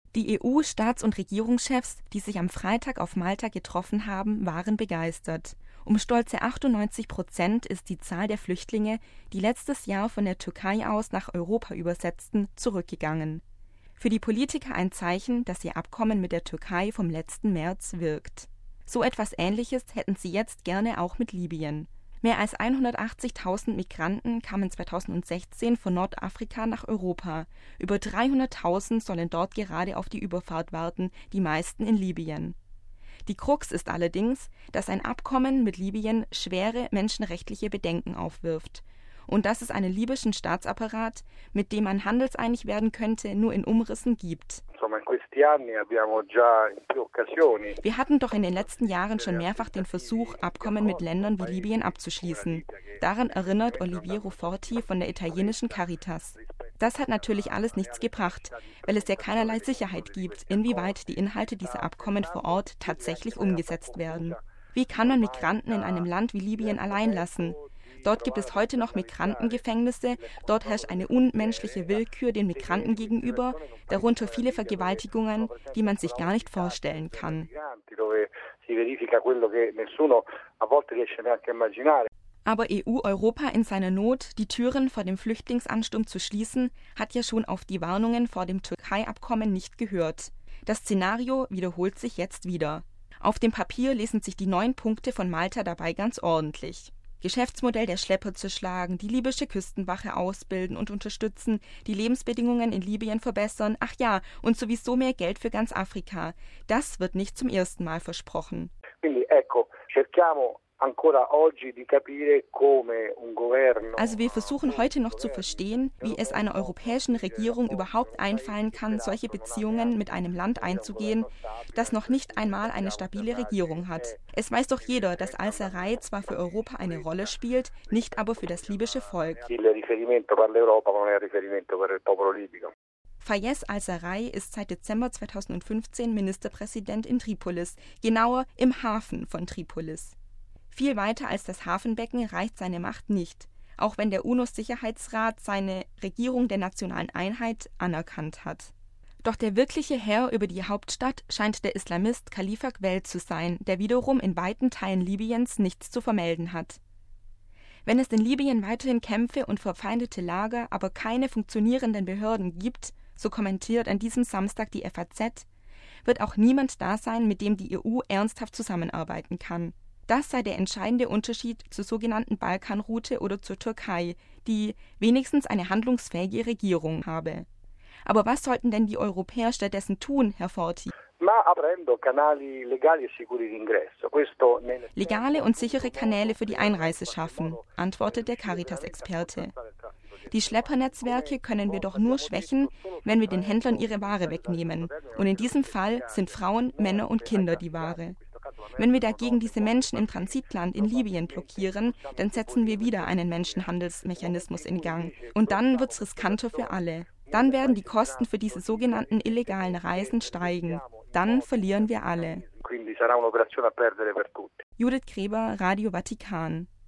Die EU-Staats- und Regierungschefs, die sich am Freitag auf Malta getroffen haben, waren begeistert. Um stolze 98% ist die Zahl der Flüchtlinge, die letztes Jahr von der Türkei aus nach Europa übersetzten, zurückgegangen. Für die Politiker ein Zeichen, dass ihr Abkommen mit der Türkei vom letzten März wirkt. So etwas Ähnliches hätten sie jetzt gerne auch mit Libyen. Mehr als 180.000 Migranten kamen 2016 von Nordafrika nach Europa. Über 300.000 sollen dort gerade auf die Überfahrt warten, die meisten in Libyen. Die Krux ist allerdings, dass ein Abkommen mit Libyen schwere menschenrechtliche Bedenken aufwirft und dass es einen libyschen Staatsapparat, mit dem man handelseinig werden könnte, nur in Umrissen gibt. Wir hatten doch in den letzten Jahren schon mehrfach den Versuch, Abkommen mit Ländern wie Libyen abzuschließen. Daran erinnert Oliviero Forti von der italienischen Caritas. Das hat natürlich alles nichts gebracht, weil es ja keinerlei Sicherheit gibt, inwieweit die Inhalte dieser Abkommen vor Ort tatsächlich umgesetzt werden. Wie kann man Migranten in einem Land wie Libyen allein lassen? Dort gibt es heute noch Migrantengefängnisse, dort herrscht eine unmenschliche Willkür den Migranten gegenüber, darunter viele Vergewaltigungen, die man sich gar nicht vorstellen kann. Aber Europa in seiner Not, die Türen vor dem Flüchtlingsansturm zu schließen, hat ja schon auf die Warnungen vor dem Türkei-Abkommen nicht gehört. Das Szenario wiederholt sich jetzt wieder. Auf dem Papier lesen sich die 9 Punkte von Malta dabei ganz ordentlich. Geschäftsmodell der Schlepper zerschlagen, die libysche Küstenwache ausbilden und unterstützen, die Lebensbedingungen in Libyen verbessern, ach ja, und sowieso mehr Geld für ganz Afrika. Das wird nicht zum ersten Mal versprochen. Also wir versuchen heute noch zu verstehen, wie es einer europäischen Regierung überhaupt einfallen kann, solche Beziehungen mit einem Land einzugehen, das noch nicht einmal eine stabile Regierung hat. Es weiß doch jeder, dass Al-Sarraj zwar für Europa eine Rolle spielt, nicht aber für das libysche Volk. Fayez Al-Sarraj ist seit Dezember 2015 Ministerpräsident in Tripolis, genauer im Hafen von Tripolis. Viel weiter als das Hafenbecken reicht seine Macht nicht, auch wenn der UNO-Sicherheitsrat seine Regierung der nationalen Einheit anerkannt hat. Doch der wirkliche Herr über die Hauptstadt scheint der Islamist Khalifa Gwel zu sein, der wiederum in weiten Teilen Libyens nichts zu vermelden hat. Wenn es in Libyen weiterhin Kämpfe und verfeindete Lager, aber keine funktionierenden Behörden gibt, so kommentiert an diesem Samstag die FAZ, wird auch niemand da sein, mit dem die EU ernsthaft zusammenarbeiten kann. Das sei der entscheidende Unterschied zur sogenannten Balkanroute oder zur Türkei, die wenigstens eine handlungsfähige Regierung habe. Aber was sollten denn die Europäer stattdessen tun, Herr Forti? Legale und sichere Kanäle für die Einreise schaffen, antwortet der Caritas-Experte. Die Schleppernetzwerke können wir doch nur schwächen, wenn wir den Händlern ihre Ware wegnehmen. Und in diesem Fall sind Frauen, Männer und Kinder die Ware. Wenn wir dagegen diese Menschen im Transitland in Libyen blockieren, dann setzen wir wieder einen Menschenhandelsmechanismus in Gang. Und dann wird's riskanter für alle. Dann werden die Kosten für diese sogenannten illegalen Reisen steigen. Dann verlieren wir alle. Judith Gräber, Radio Vatikan.